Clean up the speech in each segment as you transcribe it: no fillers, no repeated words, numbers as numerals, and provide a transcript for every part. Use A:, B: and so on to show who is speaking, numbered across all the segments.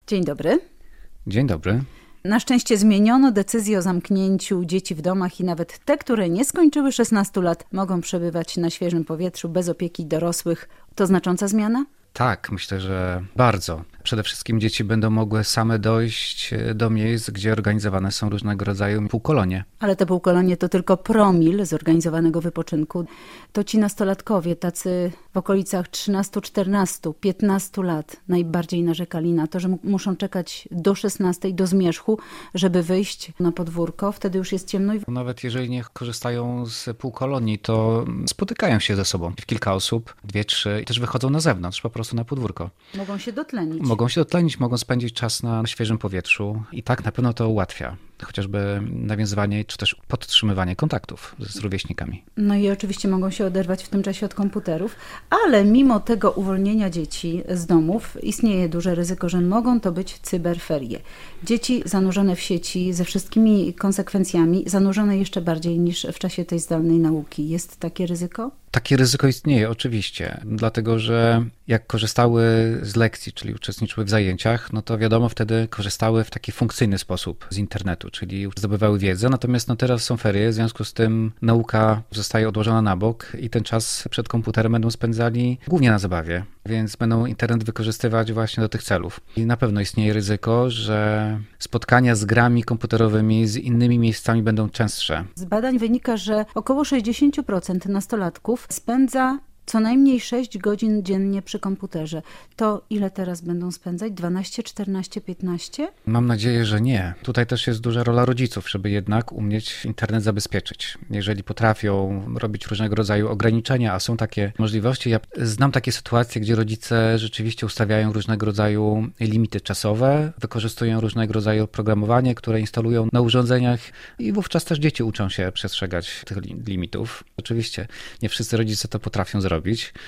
A: Dzień dobry.
B: Dzień dobry.
A: Na szczęście zmieniono decyzję o zamknięciu dzieci w domach i nawet te, które nie skończyły 16 lat, mogą przebywać na świeżym powietrzu bez opieki dorosłych. To znacząca zmiana?
B: Tak, myślę, że bardzo. Przede wszystkim dzieci będą mogły same dojść do miejsc, gdzie organizowane są różnego rodzaju półkolonie.
A: Ale te półkolonie to tylko promil zorganizowanego wypoczynku. To ci nastolatkowie, tacy w okolicach 13, 14, 15 lat najbardziej narzekali na to, że muszą czekać do 16, do zmierzchu, żeby wyjść na podwórko. Wtedy już jest ciemno.
B: Nawet jeżeli nie korzystają z półkolonii, to spotykają się ze sobą. Kilka osób, 2, 3 i też wychodzą na zewnątrz, po prostu na podwórko.
A: Mogą się dotlenić.
B: Mogą spędzić czas na świeżym powietrzu i tak na pewno to ułatwia. Chociażby nawiązywanie czy też podtrzymywanie kontaktów z rówieśnikami.
A: No i oczywiście mogą się oderwać w tym czasie od komputerów, ale mimo tego uwolnienia dzieci z domów istnieje duże ryzyko, że mogą to być cyberferie. Dzieci zanurzone w sieci ze wszystkimi konsekwencjami, zanurzone jeszcze bardziej niż w czasie tej zdalnej nauki. Jest takie ryzyko?
B: Takie ryzyko istnieje oczywiście, dlatego że jak korzystały z lekcji, czyli uczestniczyły w zajęciach, no to wiadomo, wtedy korzystały w taki funkcyjny sposób z internetu, czyli zdobywały wiedzę, natomiast teraz są ferie, w związku z tym nauka zostaje odłożona na bok i ten czas przed komputerem będą spędzali głównie na zabawie, więc będą internet wykorzystywać właśnie do tych celów. I na pewno istnieje ryzyko, że spotkania z grami komputerowymi z innymi miejscami będą częstsze.
A: Z badań wynika, że około 60% nastolatków spędza co najmniej 6 godzin dziennie przy komputerze. To ile teraz będą spędzać? 12, 14, 15?
B: Mam nadzieję, że nie. Tutaj też jest duża rola rodziców, żeby jednak umieć internet zabezpieczyć. Jeżeli potrafią robić różnego rodzaju ograniczenia, a są takie możliwości. Ja znam takie sytuacje, gdzie rodzice rzeczywiście ustawiają różnego rodzaju limity czasowe, wykorzystują różnego rodzaju oprogramowanie, które instalują na urządzeniach i wówczas też dzieci uczą się przestrzegać tych limitów. Oczywiście nie wszyscy rodzice to potrafią zrobić.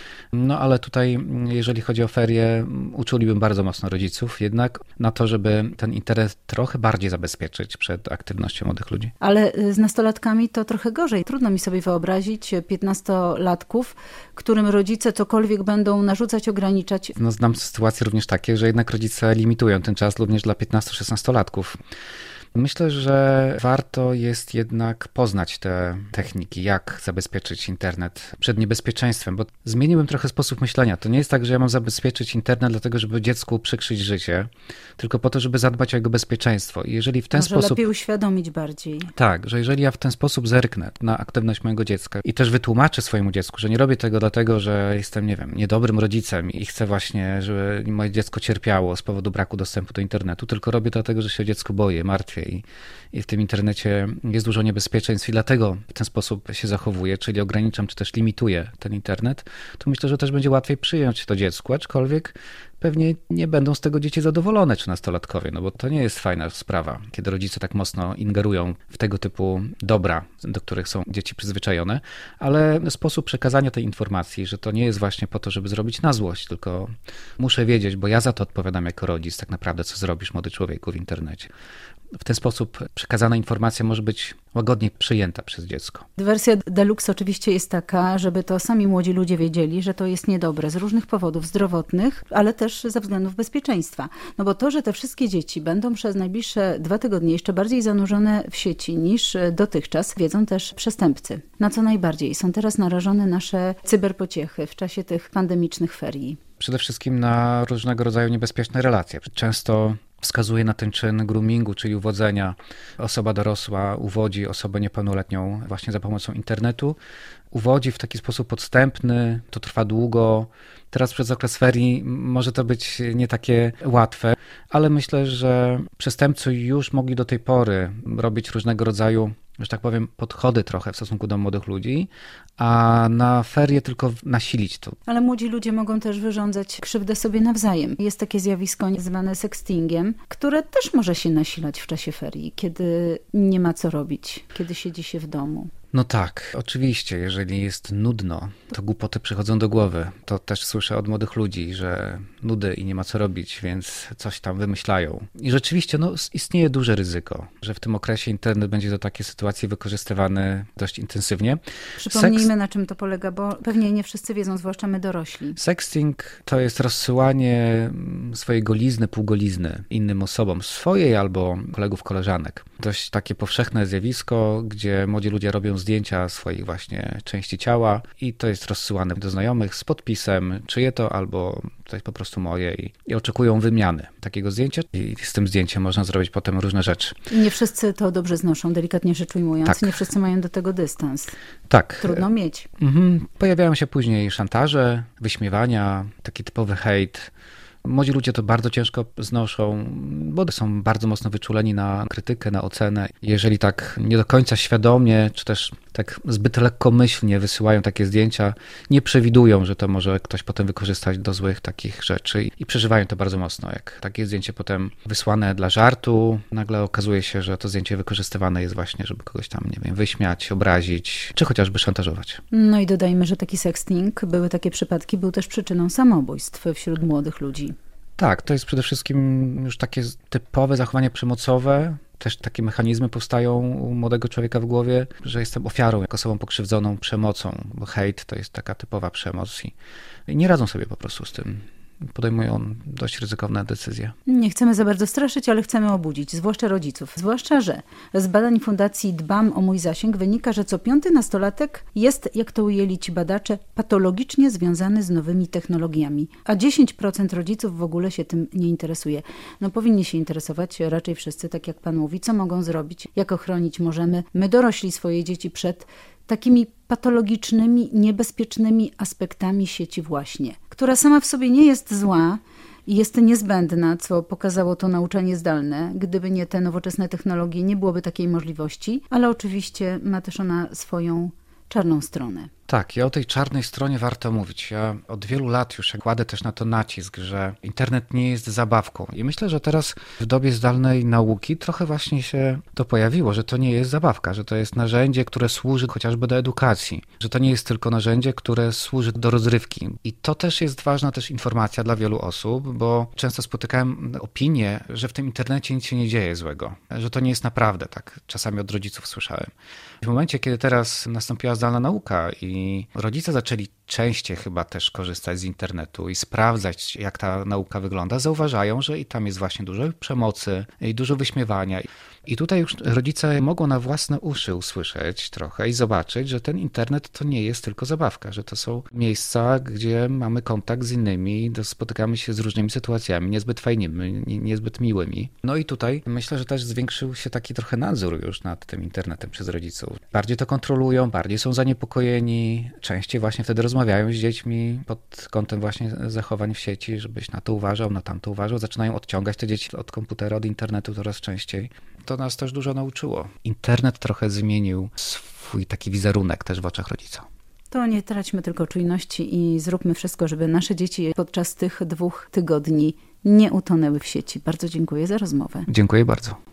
B: No ale tutaj, jeżeli chodzi o ferie, uczulibym bardzo mocno rodziców jednak na to, żeby ten internet trochę bardziej zabezpieczyć przed aktywnością młodych ludzi.
A: Ale z nastolatkami to trochę gorzej. Trudno mi sobie wyobrazić 15-latków, którym rodzice cokolwiek będą narzucać, ograniczać.
B: No, znam sytuacje również takie, że jednak rodzice limitują ten czas również dla 15-16-latków. Myślę, że warto jest jednak poznać te techniki, jak zabezpieczyć internet przed niebezpieczeństwem, bo zmieniłem trochę sposób myślenia. To nie jest tak, że ja mam zabezpieczyć internet dlatego, żeby dziecku przykrzyć życie, tylko po to, żeby zadbać o jego bezpieczeństwo. I jeżeli w ten sposób...
A: lepiej uświadomić bardziej.
B: Tak, że jeżeli ja w ten sposób zerknę na aktywność mojego dziecka i też wytłumaczę swojemu dziecku, że nie robię tego dlatego, że jestem, nie wiem, niedobrym rodzicem i chcę właśnie, żeby moje dziecko cierpiało z powodu braku dostępu do internetu, tylko robię dlatego, że się o dziecko boję, martwię i w tym internecie jest dużo niebezpieczeństw i dlatego w ten sposób się zachowuję, czyli ograniczam czy też limituję ten internet, to myślę, że też będzie łatwiej przyjąć to dziecku, aczkolwiek pewnie nie będą z tego dzieci zadowolone czy nastolatkowie, no bo to nie jest fajna sprawa, kiedy rodzice tak mocno ingerują w tego typu dobra, do których są dzieci przyzwyczajone, ale sposób przekazania tej informacji, że to nie jest właśnie po to, żeby zrobić na złość, tylko muszę wiedzieć, bo ja za to odpowiadam jako rodzic tak naprawdę, co zrobisz, młody człowieku, w internecie. W ten sposób przekazana informacja może być łagodnie przyjęta przez dziecko.
A: Wersja deluxe oczywiście jest taka, żeby to sami młodzi ludzie wiedzieli, że to jest niedobre z różnych powodów zdrowotnych, ale też ze względów bezpieczeństwa. No bo to, że te wszystkie dzieci będą przez najbliższe 2 tygodnie jeszcze bardziej zanurzone w sieci niż dotychczas, wiedzą też przestępcy. Na co najbardziej są teraz narażone nasze cyberpociechy w czasie tych pandemicznych ferii?
B: Przede wszystkim na różnego rodzaju niebezpieczne relacje. Często wskazuje na ten czyn groomingu, czyli uwodzenia. Osoba dorosła uwodzi osobę niepełnoletnią właśnie za pomocą internetu. Uwodzi w taki sposób podstępny, to trwa długo. Teraz przez okres ferii może to być nie takie łatwe, ale myślę, że przestępcy już mogli do tej pory robić różnego rodzaju, że tak powiem, podchody trochę w stosunku do młodych ludzi, a na ferie tylko nasilić to.
A: Ale młodzi ludzie mogą też wyrządzać krzywdę sobie nawzajem. Jest takie zjawisko zwane sextingiem, które też może się nasilać w czasie ferii, kiedy nie ma co robić, kiedy siedzi się w domu.
B: No tak, oczywiście, jeżeli jest nudno, to głupoty przychodzą do głowy. To też słyszę od młodych ludzi, że nudy i nie ma co robić, więc coś tam wymyślają. I rzeczywiście istnieje duże ryzyko, że w tym okresie internet będzie do takiej sytuacji wykorzystywany dość intensywnie.
A: Przypomnijmy, na czym to polega, bo pewnie nie wszyscy wiedzą, zwłaszcza my dorośli.
B: Sexting to jest rozsyłanie swojej golizny, półgolizny innym osobom, swojej albo kolegów, koleżanek. Dość takie powszechne zjawisko, gdzie młodzi ludzie robią zdjęcia swoich właśnie części ciała i to jest rozsyłane do znajomych z podpisem, czyje to, albo to jest po prostu moje i oczekują wymiany takiego zdjęcia i z tym zdjęciem można zrobić potem różne rzeczy.
A: I nie wszyscy to dobrze znoszą, delikatnie rzecz ujmując.
B: Tak.
A: Nie wszyscy mają do tego dystans.
B: Tak.
A: Trudno mieć.
B: Pojawiają się później szantaże, wyśmiewania, taki typowy hejt. Młodzi ludzie to bardzo ciężko znoszą, bo są bardzo mocno wyczuleni na krytykę, na ocenę. Jeżeli tak nie do końca świadomie, czy też tak zbyt lekkomyślnie wysyłają takie zdjęcia, nie przewidują, że to może ktoś potem wykorzystać do złych takich rzeczy i przeżywają to bardzo mocno. Jak takie zdjęcie potem wysłane dla żartu, nagle okazuje się, że to zdjęcie wykorzystywane jest właśnie, żeby kogoś tam, nie wiem, wyśmiać, obrazić, czy chociażby szantażować.
A: No i dodajmy, że taki sexting, były takie przypadki, był też przyczyną samobójstw wśród młodych ludzi.
B: Tak, to jest przede wszystkim już takie typowe zachowanie przemocowe. Też takie mechanizmy powstają u młodego człowieka w głowie, że jestem ofiarą, jako osobą pokrzywdzoną przemocą, bo hejt to jest taka typowa przemoc i nie radzą sobie po prostu z tym. Podejmują dość ryzykowne decyzje.
A: Nie chcemy za bardzo straszyć, ale chcemy obudzić, zwłaszcza rodziców. Zwłaszcza, że z badań Fundacji Dbam o mój zasięg wynika, że co 5. nastolatek jest, jak to ujęli ci badacze, patologicznie związany z nowymi technologiami, a 10% rodziców w ogóle się tym nie interesuje. No powinni się interesować raczej wszyscy, tak jak pan mówi, co mogą zrobić, jak ochronić możemy my dorośli swoje dzieci przed takimi patologicznymi, niebezpiecznymi aspektami sieci właśnie, która sama w sobie nie jest zła i jest niezbędna, co pokazało to nauczanie zdalne. Gdyby nie te nowoczesne technologie, nie byłoby takiej możliwości, ale oczywiście ma też ona swoją czarną stronę.
B: Tak, i o tej czarnej stronie warto mówić. Ja od wielu lat już kładę też na to nacisk, że internet nie jest zabawką. I myślę, że teraz w dobie zdalnej nauki trochę właśnie się to pojawiło, że to nie jest zabawka, że to jest narzędzie, które służy chociażby do edukacji, że to nie jest tylko narzędzie, które służy do rozrywki. I to też jest ważna też informacja dla wielu osób, bo często spotykałem opinię, że w tym internecie nic się nie dzieje złego, że to nie jest naprawdę tak. Czasami od rodziców słyszałem. W momencie, kiedy teraz nastąpiła zdalna nauka i rodzice zaczęli częściej chyba też korzystać z internetu i sprawdzać, jak ta nauka wygląda, zauważają, że i tam jest właśnie dużo przemocy i dużo wyśmiewania. I tutaj już rodzice mogą na własne uszy usłyszeć trochę i zobaczyć, że ten internet to nie jest tylko zabawka, że to są miejsca, gdzie mamy kontakt z innymi, spotykamy się z różnymi sytuacjami, niezbyt fajnymi, niezbyt miłymi. No i tutaj myślę, że też zwiększył się taki trochę nadzór już nad tym internetem przez rodziców. Bardziej to kontrolują, bardziej są zaniepokojeni, częściej właśnie wtedy rozmawiają z dziećmi pod kątem właśnie zachowań w sieci, żebyś na to uważał, na tamto uważał. Zaczynają odciągać te dzieci od komputera, od internetu coraz częściej. To nas też dużo nauczyło. Internet trochę zmienił swój taki wizerunek też w oczach rodzica.
A: To nie traćmy tylko czujności i zróbmy wszystko, żeby nasze dzieci podczas tych 2 tygodni nie utonęły w sieci. Bardzo dziękuję za rozmowę.
B: Dziękuję bardzo.